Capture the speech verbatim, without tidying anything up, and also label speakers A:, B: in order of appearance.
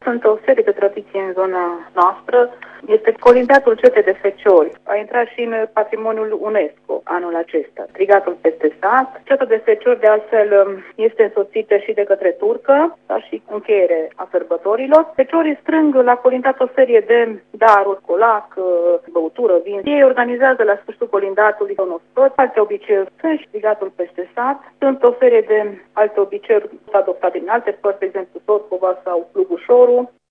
A: Sunt o serie de tradiții în zona noastră. Este colindatul Cete de Feciori. A intrat și în patrimoniul UNESCO anul acesta. Strigatul peste sat. Ceta de Feciori, de altfel, este însoțită și de către turcă, dar și încheiere a sărbătorilor. Feciorii strâng la colindat o serie de daruri, colac, băutură, vin. Ei organizează la sfârșitul colindatului un ospăț. Alte obiceiuri sunt și strigatul peste sat. Sunt o serie de alte obiceiuri adoptate din alte părți, de exemplu Sotcova sau Plugușorul.